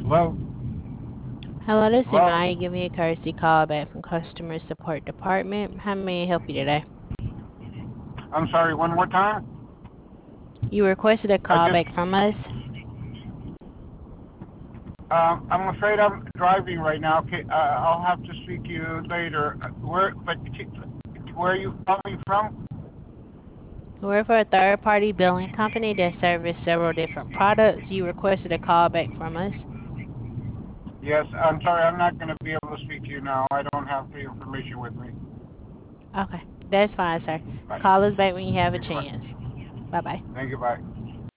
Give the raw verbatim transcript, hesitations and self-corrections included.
Hello? Hello, this is Hello? Maya. Give me a courtesy call back from Customer Support Department. How may I help you today? I'm sorry, one more time? You requested a I call just, back from us. um, I'm afraid I'm driving right now. Okay, uh, I'll have to speak to you later. Uh, Where, but where are you calling from? We're for a third-party billing company that service several different products. You requested a call back from us. Yes, I'm sorry, I'm not going to be able to speak to you now. I don't have the information with me. Okay, that's fine, sir. Bye. Call us back when you have a Thank you, bye. chance. Bye-bye. Thank you, bye.